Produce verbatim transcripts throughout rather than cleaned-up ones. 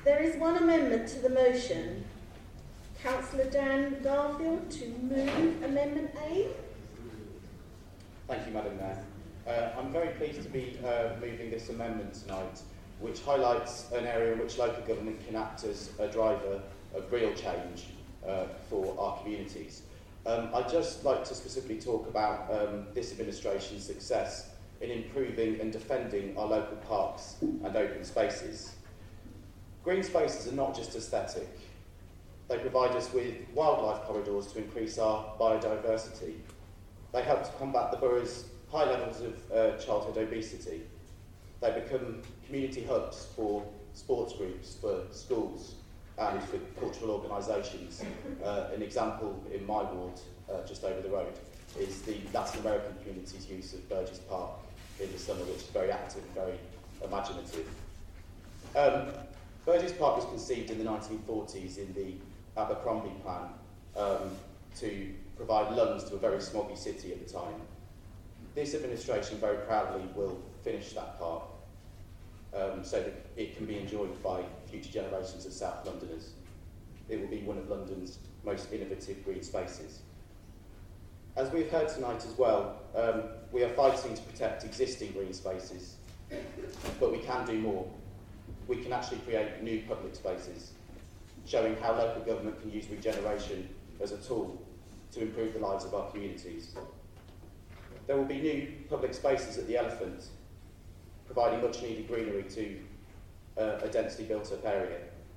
There is one amendment to the motion. Councillor Dan Garfield to move Amendment A. Thank you, Madam Mayor. Uh, I'm very pleased to be uh, moving this amendment tonight, which highlights an area in which local government can act as a driver of real change uh, for our communities. Um, I'd just like to specifically talk about um, this administration's success in improving and defending our local parks and open spaces. Green spaces are not just aesthetic. They provide us with wildlife corridors to increase our biodiversity. They help to combat the borough's high levels of uh, childhood obesity. They become community hubs for sports groups, for schools and for cultural organisations. Uh, an example in my ward, uh, just over the road, is the Latin American community's use of Burgess Park in the summer, which is very active, very imaginative. Um, Burgess Park was conceived in the nineteen forties in the Abercrombie plan um, to provide lungs to a very smoggy city at the time. This administration very proudly will finish that park um, so that it can be enjoyed by future generations of South Londoners. It will be one of London's most innovative green spaces. As we've heard tonight as well, um, we are fighting to protect existing green spaces, but we can do more. We can actually create new public spaces, showing how local government can use regeneration as a tool to improve the lives of our communities. There will be new public spaces at the Elephant, providing much needed greenery to uh, a densely built up area.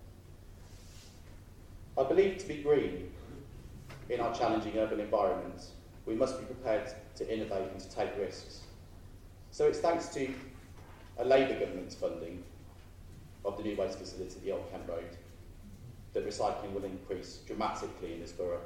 I believe to be green in our challenging urban environment, we must be prepared to innovate and to take risks. So it's thanks to a Labour government's funding of the new waste facility at the Old Kent Road that recycling will increase dramatically in this borough.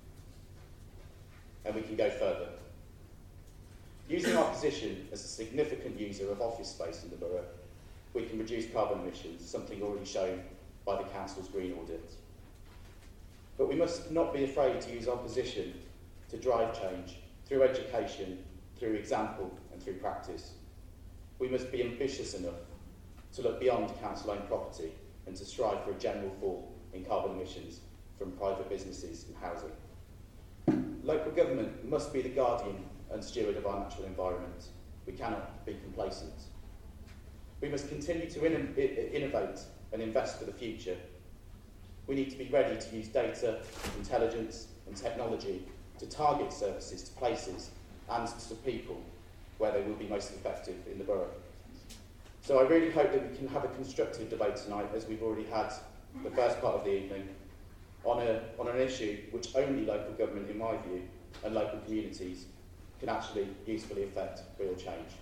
And we can go further. Using our position as a significant user of office space in the borough, we can reduce carbon emissions, something already shown by the Council's Green Audit. But we must not be afraid to use our position to drive change through education, through example and through practice. We must be ambitious enough to look beyond council-owned property and to strive for a general fall in carbon emissions from private businesses and housing. Local government must be the guardian and steward of our natural environment. We cannot be complacent. We must continue to in- innovate and invest for the future. We need to be ready to use data, intelligence and technology to target services to places and to people where they will be most effective in the borough. So I really hope that we can have a constructive debate tonight, as we've already had the first part of the evening, on, a, on an issue which only local government, in my view, and local communities can actually usefully affect real change.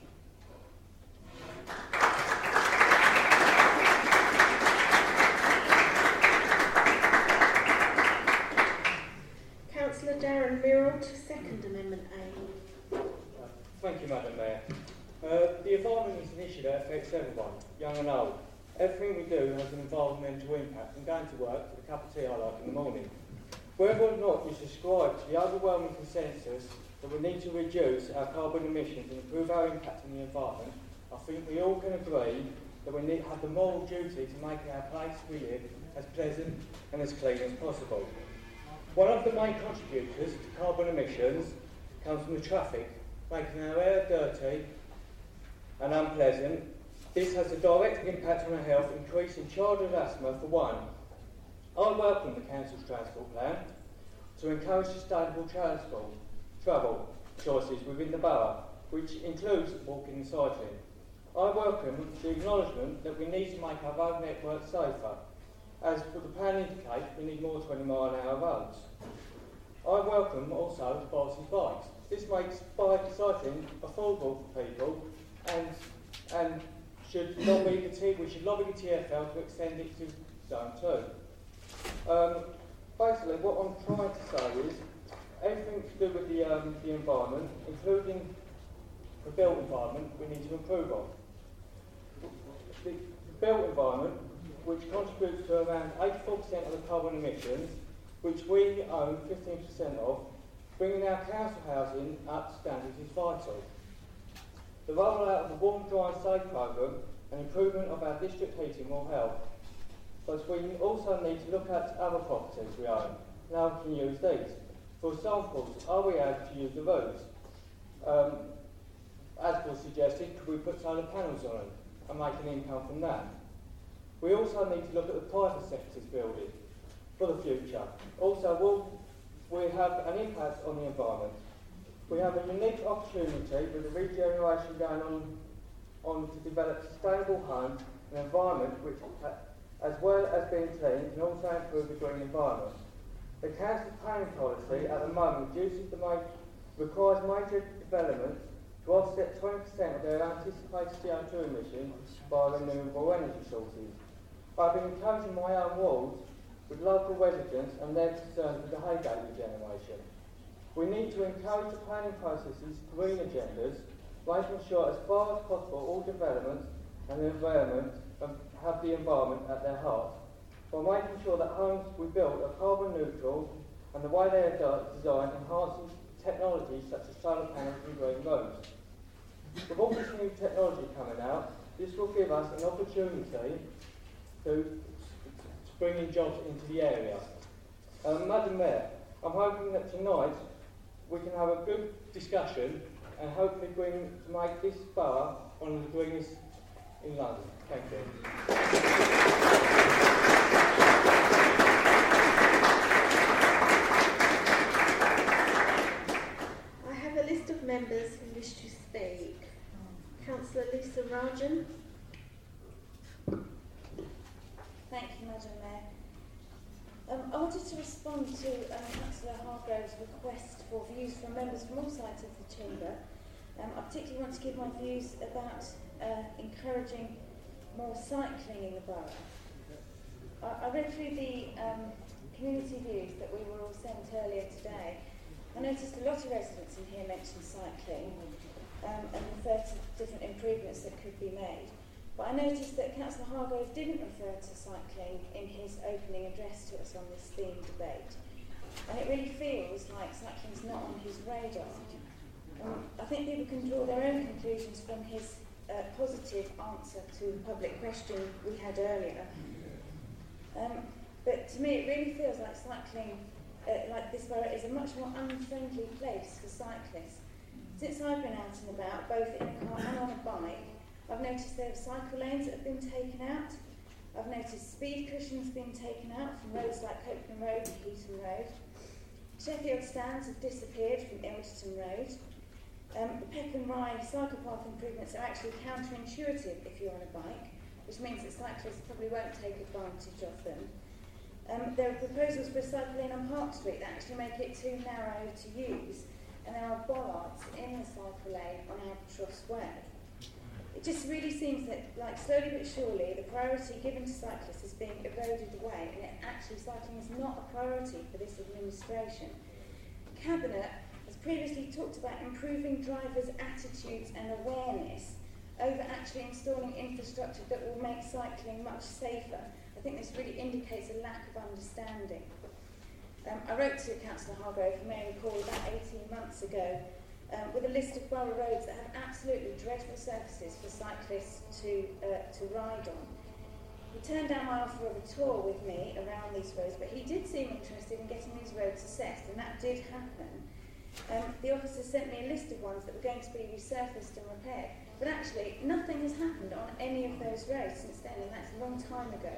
Councillor Darren Mirrell to second Amendment A. Thank you, Madam Mayor. Uh, the environment is an issue that affects everyone, young and old. Everything we do has an environmental impact, and going to work for the cup of tea I like in the morning. Whether or not you subscribe to the overwhelming consensus that we need to reduce our carbon emissions and improve our impact on the environment, I think we all can agree that we need have the moral duty to make our place we live as pleasant and as clean as possible. One of the main contributors to carbon emissions comes from the traffic, making our air dirty and unpleasant. This has a direct impact on our health, increasing childhood asthma for one. I welcome the Council's transport plan to encourage sustainable transport, travel choices within the borough, which includes walking and cycling. I welcome the acknowledgement that we need to make our road network safer. As the plan indicates, we need more twenty mile an hour roads. I welcome also the bicycle bikes. This makes bike cycling affordable for people, and and should lobby the T, we should lobby the T F L to extend it to zone two. Um, basically, what I'm trying to say is everything to do with the um, the environment, including the built environment, we need to improve on. The, the built environment, which contributes to around eighty-four percent of the carbon emissions, which we own fifteen percent of, bringing our council housing up to standards is vital. The rollout of the Warm, Dry and Safe programme and improvement of our district heating will help. but we also need to look at other properties we own and how we can use these. For example, are we able to use the roads? Um, as was suggested, could we put solar panels on them and make an income from that? We also need to look at the private sector's building for the future. Also, will we have an impact on the environment? We have a unique opportunity with the regeneration going on, on to develop sustainable homes and environment which, as well as being clean, can also improve the green environment. The council's planning policy at the moment reduces the ma requires major developments to offset twenty percent of their anticipated C O two emissions by renewable energy sources. I've been encouraging my own wards with local residents and their concerns with the Haygate regeneration. We need to encourage the planning processes green agendas, making sure as far as possible all developments and the environment have the environment at their heart, by making sure that homes we build are carbon neutral and the way they are designed enhances technologies such as solar panels and green roads. With all this new technology coming out, this will give us an opportunity to, to bring in jobs into the area. Um, Madam Mayor, I'm hoping that tonight we can have a good discussion and hopefully bring to make this borough one of the greenest in London. Thank you. I have a list of members who wish to speak. Councillor Lisa Rajan. Thank you, Madam Mayor. Um, I wanted to respond to um, Councillor Hargrove's request for views from members from all sides of the chamber. Um, I particularly want to give my views about uh, encouraging more cycling in the borough. I, I read through the um, community views that we were all sent earlier today. I noticed a lot of residents in here mention cycling um, and refer to different improvements that could be made. But I noticed that Councillor Hargrove didn't refer to cycling in his opening address to us on this theme debate. And it really feels like cycling's not on his radar. Um, I think people can draw their own conclusions from his uh, positive answer to the public question we had earlier. Um, but to me it really feels like cycling, uh, like this borough is a much more unfriendly place for cyclists. Since I've been out and about, both in a car and on a bike, I've noticed there are cycle lanes that have been taken out. I've noticed speed cushions being taken out from roads like Copeland Road and Heaton Road. Sheffield stands have disappeared from Ilderton Road. Um, the Peckham Rye cycle path improvements are actually counterintuitive if you're on a bike, which means that cyclists probably won't take advantage of them. Um, there are proposals for a cycle lane on Park Street that actually make it too narrow to use, and there are bollards in the cycle lane on Albatross Way. It just really seems that, like, slowly but surely, the priority given to cyclists is being eroded away, and it, actually cycling is not a priority for this administration. Cabinet has previously talked about improving drivers' attitudes and awareness over actually installing infrastructure that will make cycling much safer. I think this really indicates a lack of understanding. Um, I wrote to Councillor Hargrove, you may recall, about eighteen months ago, Um, with a list of borough roads that have absolutely dreadful surfaces for cyclists to uh, to ride on. He turned down my offer of a tour with me around these roads, but he did seem interested in getting these roads assessed, and that did happen. Um, the officer sent me a list of ones that were going to be resurfaced and repaired, but actually nothing has happened on any of those roads since then, and that's a long time ago.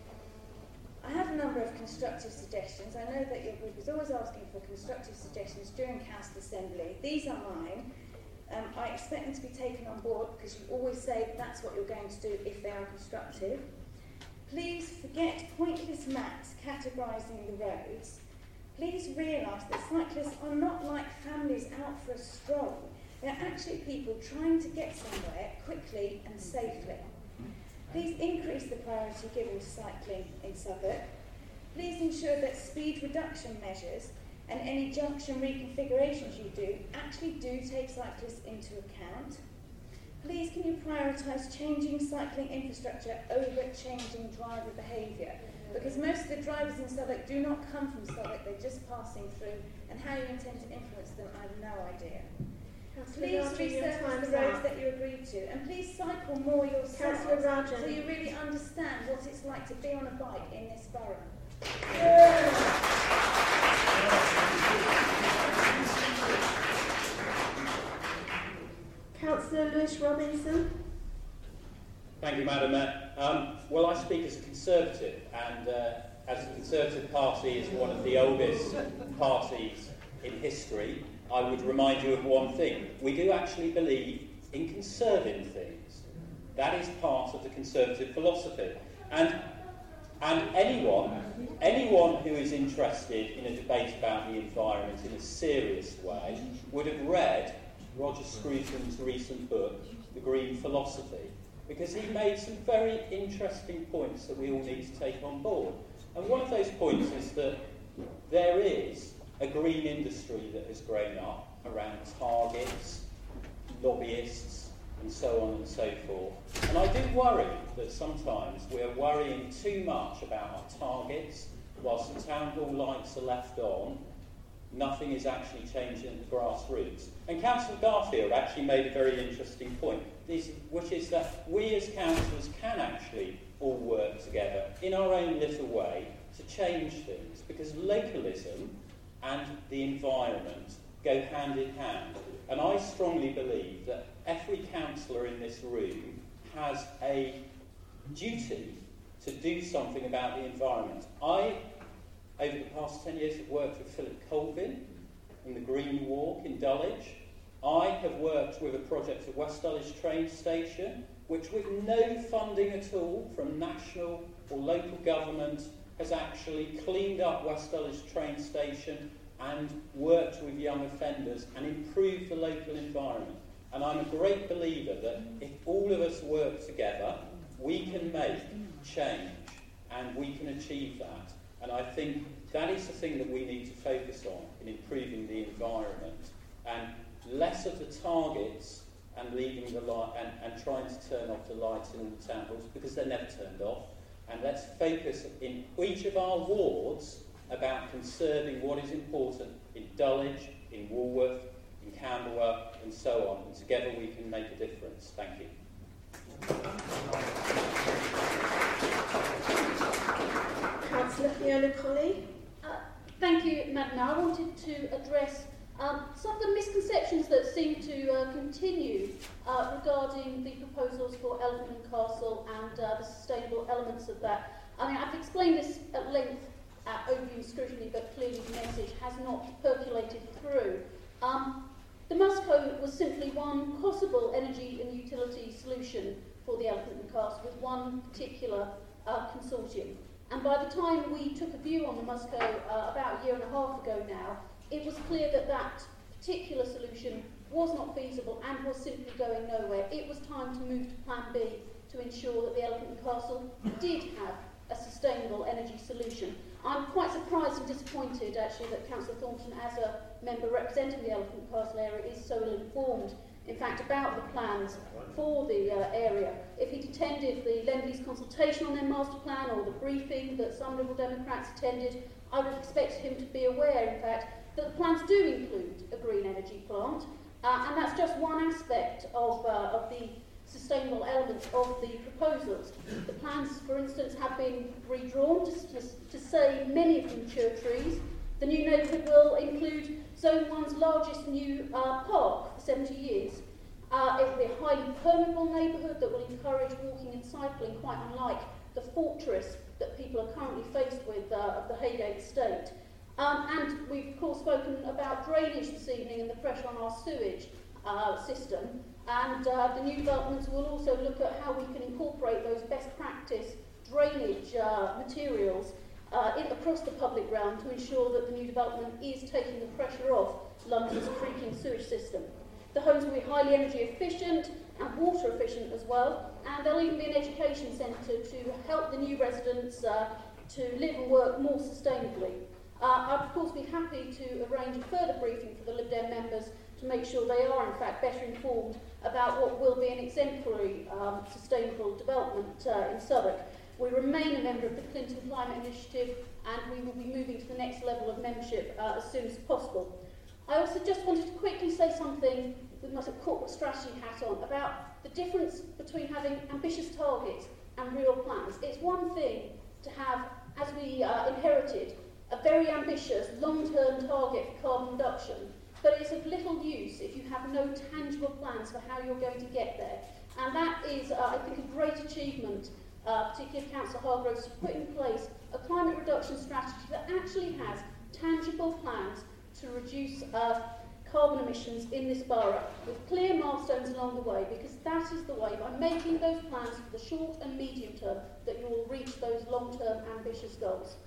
I have a number of constructive suggestions. I know that your group is always asking for constructive suggestions during Council Assembly. These are mine. Um, I expect them to be taken on board because you always say that that's what you're going to do if they are constructive. Please forget pointless maps categorising the roads. Please realise that cyclists are not like families out for a stroll. They're actually people trying to get somewhere quickly and safely. Please increase the priority given to cycling in Southwark. Please ensure that speed reduction measures and any junction reconfigurations you do actually do take cyclists into account. Please can you prioritise changing cycling infrastructure over changing driver behaviour? Because most of the drivers in Southwark do not come from Southwark, they're just passing through, and how you intend to influence them, I have no idea. Councillor Please Rajan, your research time's the roads up. that you agreed to, and please cycle more yourself, Councillor Rajan. so you really understand what it's like to be on a bike in this borough. Councillor Lewis Robinson. Thank you, Madam Mayor. Um, well, I speak as a Conservative, and uh, as the Conservative Party is one of the oldest parties in history, I would remind you of one thing. We do actually believe in conserving things. That is part of the Conservative philosophy. And, and anyone, anyone who is interested in a debate about the environment in a serious way would have read Roger Scruton's recent book, The Green Philosophy, because he made some very interesting points that we all need to take on board. And one of those points is that there is a green industry that has grown up around targets, lobbyists, and so on and so forth. And I do worry that sometimes we're worrying too much about our targets, whilst the town hall lights are left on, nothing is actually changing at the grassroots. And Councillor Garfield actually made a very interesting point, which is that we as councillors can actually all work together in our own little way to change things, because localism and the environment go hand in hand. And I strongly believe that every councillor in this room has a duty to do something about the environment. I, over the past ten years, have worked with Philip Colvin in the Green Walk in Dulwich. I have worked with a project at West Dulwich train station, which with no funding at all from national or local government has actually cleaned up West Dulwich train station and worked with young offenders and improved the local environment. And I'm a great believer that if all of us work together, we can make change and we can achieve that. And I think that is the thing that we need to focus on in improving the environment, and less of the targets and leaving the light and, and trying to turn off the lights in all the town halls, because they're never turned off. And let's focus in each of our wards about conserving what is important in Dulwich, in Woolworth, in Camberwell, and so on. And together we can make a difference. Thank you. Councillor Fiona Colley. Uh, thank you, Madam Mayor. I wanted to address um, some of the misconceptions that seem to uh, continue uh, regarding the proposals for Elephant and Castle and uh, the sustainable elements of that. I mean, I've explained this at length at overview scrutiny, but clearly the message has not percolated through. Um, the Musco was simply one possible energy and utility solution for the Elephant and Castle with one particular uh, consortium. And by the time we took a view on the Musco uh, about a year and a half ago now, it was clear that that particular solution was not feasible and was simply going nowhere. It was time to move to Plan B to ensure that the Elephant and Castle did have a sustainable energy solution. I'm quite surprised and disappointed actually that Councillor Thornton, as a member representing the Elephant and Castle area, is so ill informed in fact about the plans for the uh, area. If he'd attended the Lend-Lease consultation on their master plan or the briefing that some Liberal Democrats attended, I would expect him to be aware in fact that the plans do include a green energy plant, uh, and that's just one aspect of, uh, of the sustainable elements of the proposals. The plans, for instance, have been redrawn to, to, to save many of the mature trees. The new neighbourhood will include Zone one's largest new uh, park for seventy years. Uh, it will be a highly permeable neighbourhood that will encourage walking and cycling, quite unlike the fortress that people are currently faced with uh, of the Haygate estate. Um, and we've, of course, spoken about drainage this evening and the pressure on our sewage uh, system. And uh, the new developments will also look at how we can incorporate those best practice drainage uh, materials uh, in, across the public realm to ensure that the new development is taking the pressure off London's creaking sewage system. The homes will be highly energy efficient and water efficient as well, and there'll even be an education centre to help the new residents uh, to live and work more sustainably. Uh, I'd of course be happy to arrange a further briefing for the Lib Dem members to make sure they are in fact better informed about what will be an exemplary um, sustainable development uh, in Southwark. We remain a member of the Clinton Climate Initiative, and we will be moving to the next level of membership uh, as soon as possible. I also just wanted to quickly say something with my sort of corporate strategy hat on, about the difference between having ambitious targets and real plans. It's one thing to have, as we uh, inherited, a very ambitious long-term target for carbon reduction, but it's of little use if you have no tangible plans for how you're going to get there. And that is, uh, I think, a great achievement, uh, particularly of Councillor Hargroves, to put in place a climate reduction strategy that actually has tangible plans to reduce uh, carbon emissions in this borough, with clear milestones along the way, because that is the way, by making those plans for the short and medium term, that you will reach those long-term ambitious goals.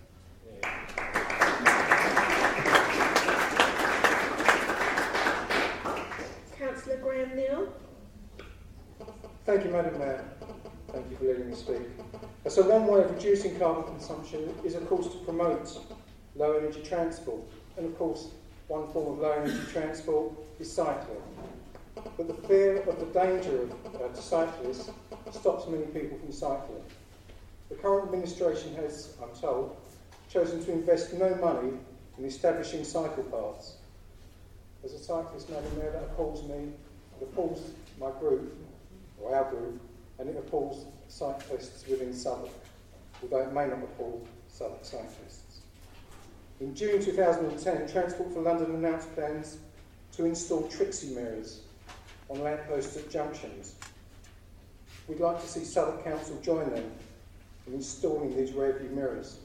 Councillor Graham Neal. Thank you, Madam Mayor. Thank you for letting me speak. So one way of reducing carbon consumption is, of course, to promote low energy transport. And of course, one form of low energy transport is cycling. But the fear of the danger of, uh, to cyclists stops many people from cycling. The current administration has, I'm told, chosen to invest no money in establishing cycle paths. As a cyclist, Madam Mayor, that appalls me, it appalls my group, or our group, and it appalls cyclists within Southwark, although it may not appall Southwark cyclists. In June two thousand ten, Transport for London announced plans to install Trixie mirrors on lampposts at junctions. We'd like to see Southwark Council join them in installing these rear-view mirrors.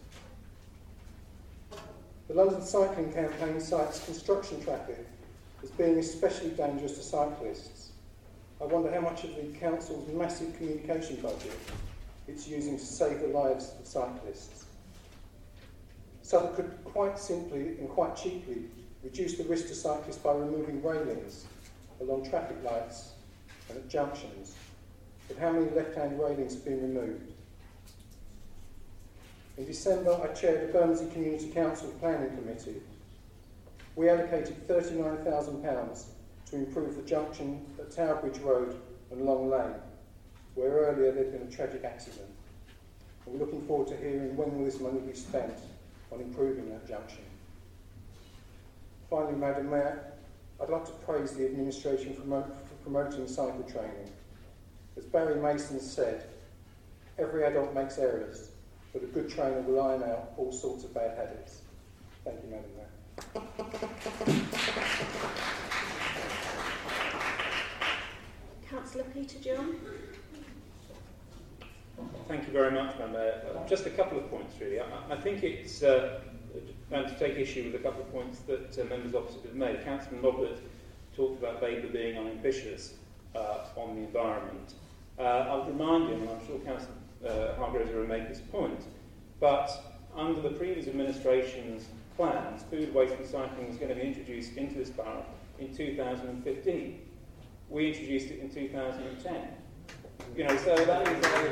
The London Cycling Campaign cites construction traffic as being especially dangerous to cyclists. I wonder how much of the council's massive communication budget it's using to save the lives of cyclists. Southwark could quite simply and quite cheaply reduce the risk to cyclists by removing railings along traffic lights and at junctions. But how many left-hand railings have been removed? In December, I chaired the Bermondsey Community Council Planning Committee. We allocated thirty-nine thousand pounds to improve the junction at Tower Bridge Road and Long Lane, where earlier there'd been a tragic accident. And we're looking forward to hearing when will this money be spent on improving that junction. Finally, Madam Mayor, I'd like to praise the administration for, mo- for promoting cycle training. As Barry Mason said, every adult makes errors, but a good trainer will iron out all sorts of bad habits. Thank you, Madam Mayor. Councillor Peter John. Thank you very much, Madam Mayor. Uh, just a couple of points, really. I, I think it's uh, and to take issue with a couple of points that uh, members opposite have made. Councillor Robert talked about Labour being unambitious uh, on the environment. Uh, I'll remind him, and I'm sure Councillor uh, Hargroves will make this point, but under the previous administration's plans, food waste recycling was going to be introduced into this borough in two thousand fifteen. We introduced it in two thousand ten. You know, so that is a,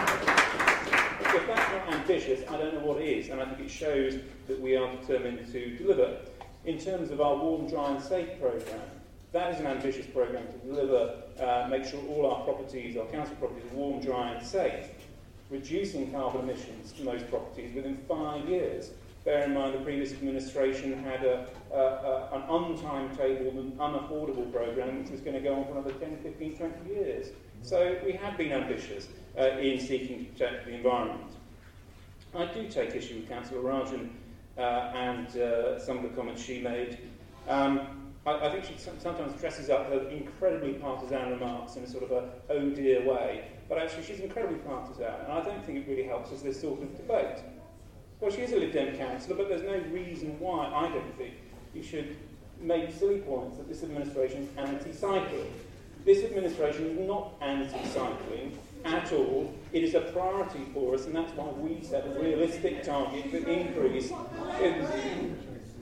if that's not ambitious, I don't know what is, and I think it shows that we are determined to deliver. In terms of our Warm, Dry and Safe programme, that is an ambitious programme to deliver, uh, make sure all our properties, our council properties, are warm, dry and safe, reducing carbon emissions from those properties within five years. Bear in mind the previous administration had a, a, a, an untimetabled and unaffordable programme which was going to go on for another ten, fifteen, twenty years. So we have been ambitious uh, in seeking to protect the environment. I do take issue with Councillor Rajan uh, and uh, some of the comments she made. Um, I, I think she sometimes dresses up her incredibly partisan remarks in a sort of a oh dear way, but actually she's incredibly partisan, and I don't think it really helps us this sort of debate. Well, she is a Lib Dem councillor, but there's no reason why I don't think you should make silly points that this administration is anti-cycling. This administration is not anti-cycling at all. It is a priority for us, and that's why we set a realistic target for increase. In,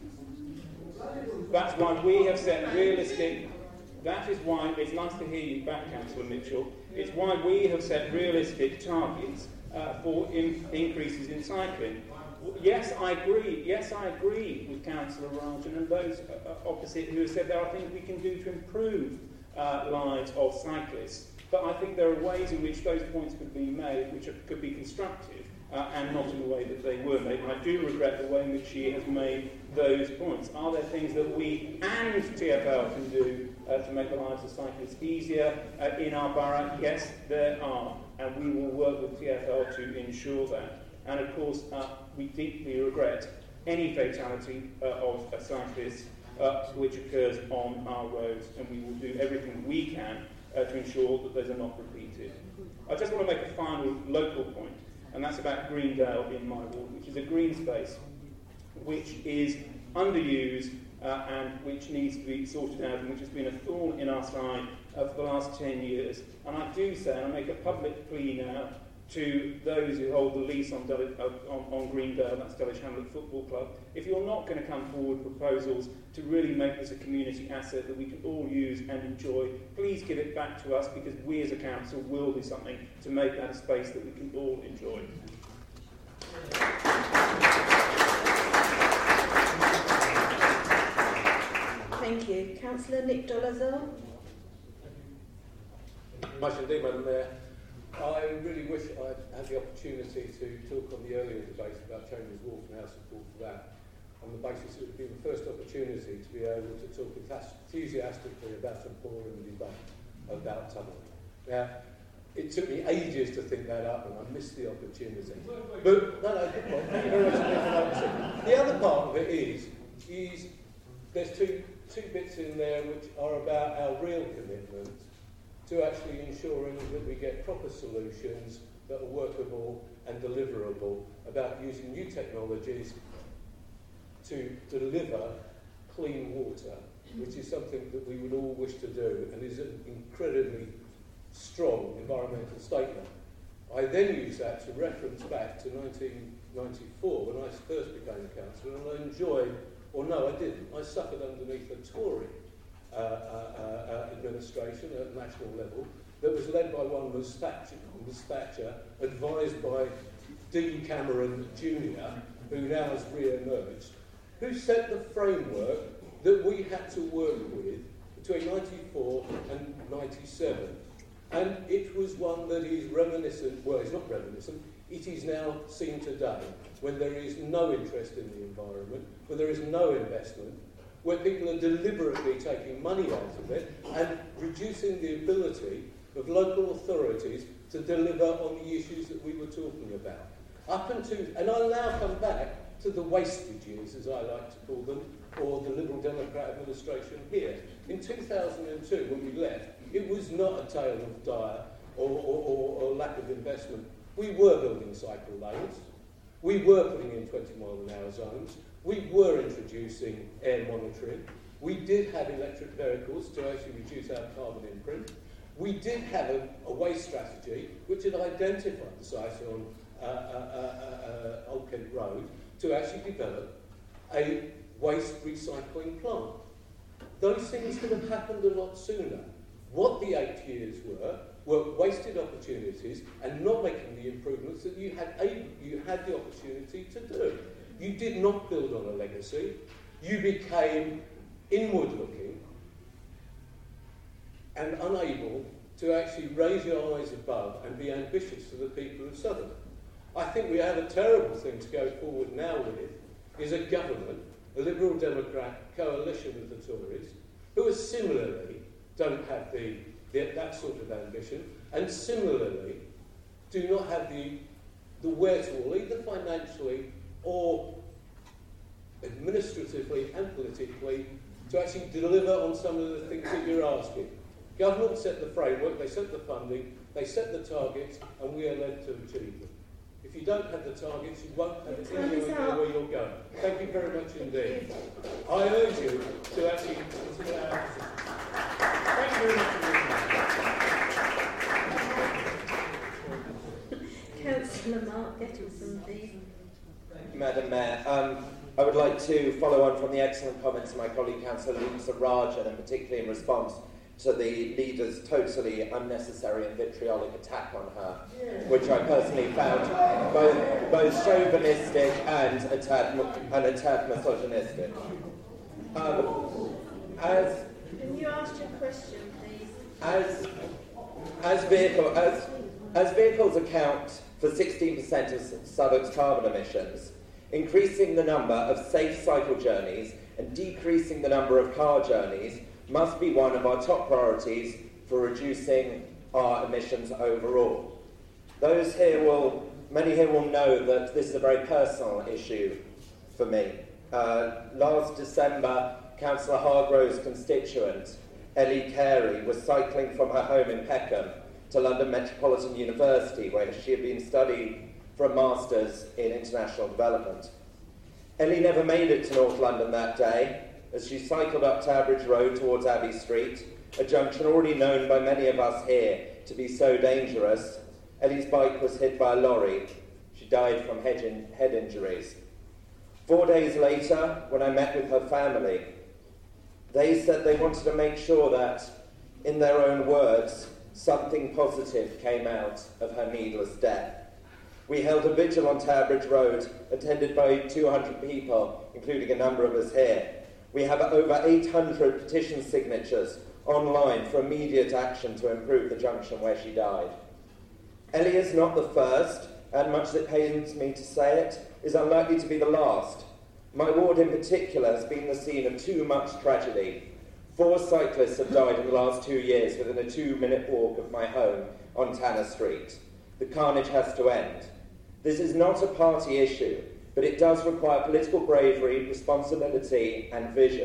that's why we have set realistic. That is why it's nice to hear you back, Councillor Mitchell. It's why we have set realistic targets uh, for in, increases in cycling. Yes, I agree. Yes, I agree with Councillor Rajan and those uh, opposite who have said there are things we can do to improve uh, lives of cyclists. But I think there are ways in which those points could be made which are, could be constructive uh, and not in the way that they were made. And I do regret the way in which she has made those points. Are there things that we and T F L can do uh, to make the lives of cyclists easier uh, in our borough? Yes, there are, and we will work with T F L to ensure that. And of course, uh, we deeply regret any fatality uh, of a cyclist uh, which occurs on our roads, and we will do everything we can uh, to ensure that those are not repeated. I just want to make a final local point, and that's about Greendale in my ward, which is a green space which is underused uh, and which needs to be sorted out, and which has been a thorn in our side uh, for the last ten years. And I do say, and I make a public plea now to those who hold the lease on, Dulwich, uh, on, on Greendale, that's Dulwich Hamlet Football Club, if you're not going to come forward with proposals to really make this a community asset that we can all use and enjoy, please give it back to us, because we as a council will do something to make that a space that we can all enjoy. Thank you. Councillor Nick Dolezal. Much indeed, Madam Mayor. I really wish I'd had the opportunity to talk on the earlier debate about Chambers Wharf and our support for that, on the basis it would be the first opportunity to be able to talk enthusiastically about Saint Paul in the debate about tunnelling. Now, it took me ages to think that up, and I missed the opportunity. But, no, no, good point. Thank you very much for noticing. The other part of it is, is there's two, two bits in there which are about our real commitment to actually ensuring that we get proper solutions that are workable and deliverable, about using new technologies to deliver clean water, which is something that we would all wish to do and is an incredibly strong environmental statement. I then use that to reference back to nineteen ninety-four when I first became a councillor, and I enjoyed, or no, I didn't, I suffered underneath a Tory Uh, uh, uh, administration at national level that was led by one Ms Thatcher, Ms Thatcher, advised by Dean Cameron Junior, who now has re-emerged, who set the framework that we had to work with between ninety-four and ninety-seven. And it was one that is reminiscent, well, it's not reminiscent, it is now seen today, when there is no interest in the environment, when there is no investment, where people are deliberately taking money out of it and reducing the ability of local authorities to deliver on the issues that we were talking about. Up until, and I'll now come back to the wastage years, as I like to call them, or the Liberal Democrat administration here. In two thousand two, when we left, it was not a tale of dire or, or, or, or lack of investment. We were building cycle lanes. We were putting in twenty mile an hour zones. We were introducing air monitoring. We did have electric vehicles to actually reduce our carbon imprint. We did have a, a waste strategy which had identified the site on uh, uh, uh, uh, Old Kent Road to actually develop a waste recycling plant. Those things could have happened a lot sooner. What the eight years were were wasted opportunities and not making the improvements that you had, a, you had the opportunity to do. You did not build on a legacy. You became inward-looking and unable to actually raise your eyes above and be ambitious for the people of Southern. I think we have a terrible thing to go forward now with, is a government, a Liberal Democrat coalition with the Tories, who are similarly don't have the, the, that sort of ambition, and similarly do not have the, the wherewithal, either financially or administratively and politically, to actually deliver on some of the things that you're asking. Government set the framework, they set the funding, they set the targets, and we are led to achieve them. If you don't have the targets, you won't have any idea where you're going. Thank you very much indeed. I urge you to actually consider our position. Thank you very much. Councillor Mark Gettelson, please. Madam Mayor, um, I would like to follow on from the excellent comments of my colleague Councillor Lisa Rajan, and particularly in response to the leader's totally unnecessary and vitriolic attack on her, which I personally found both, both chauvinistic and a tad, and a tad misogynistic. Um, as, Can you ask your question, please? As, as, vehicle, as, as vehicles account for sixteen percent of Southwark's carbon emissions, increasing the number of safe cycle journeys and decreasing the number of car journeys must be one of our top priorities for reducing our emissions overall. Those here will, many here will know that this is a very personal issue for me. Uh, last December, Councillor Hargrove's constituent, Ellie Carey, was cycling from her home in Peckham to London Metropolitan University, where she had been studying for a Masters in International Development. Ellie never made it to North London that day, as she cycled up Tabridge Road towards Abbey Street, a junction already known by many of us here to be so dangerous. Ellie's bike was hit by a lorry. She died from head, in- head injuries. Four days later, when I met with her family, they said they wanted to make sure that, in their own words, something positive came out of her needless death. We held a vigil on Tabridge Road, attended by two hundred people, including a number of us here. We have over eight hundred petition signatures online for immediate action to improve the junction where she died. Ellie is not the first, and much as it pains me to say it, is unlikely to be the last. My ward in particular has been the scene of too much tragedy. Four cyclists have died in the last two years within a two-minute walk of my home on Tanner Street. The carnage has to end. This is not a party issue, but it does require political bravery, responsibility, and vision.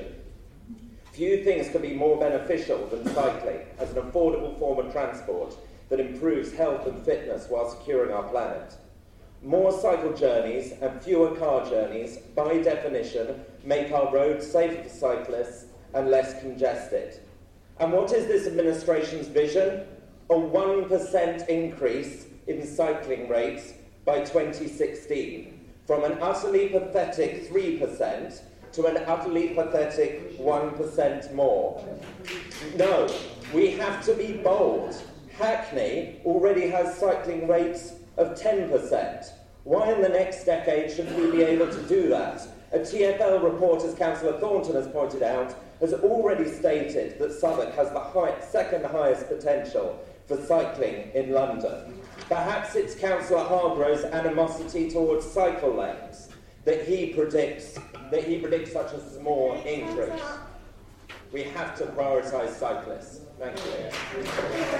Few things can be more beneficial than cycling as an affordable form of transport that improves health and fitness while securing our planet. More cycle journeys and fewer car journeys, by definition, make our roads safer for cyclists and less congested. And what is this administration's vision? A one percent increase in cycling rates by twenty sixteen, from an utterly pathetic three percent to an utterly pathetic one percent more. No, we have to be bold. Hackney already has cycling rates of ten percent. Why in the next decade should we be able to do that? A T F L report, as Councillor Thornton has pointed out, has already stated that Southwark has the high, second highest potential for cycling in London. Perhaps it's Councillor Hargrove's animosity towards cycle lanes that he predicts that he predicts such a small increase. We have to prioritise cyclists. Thank you.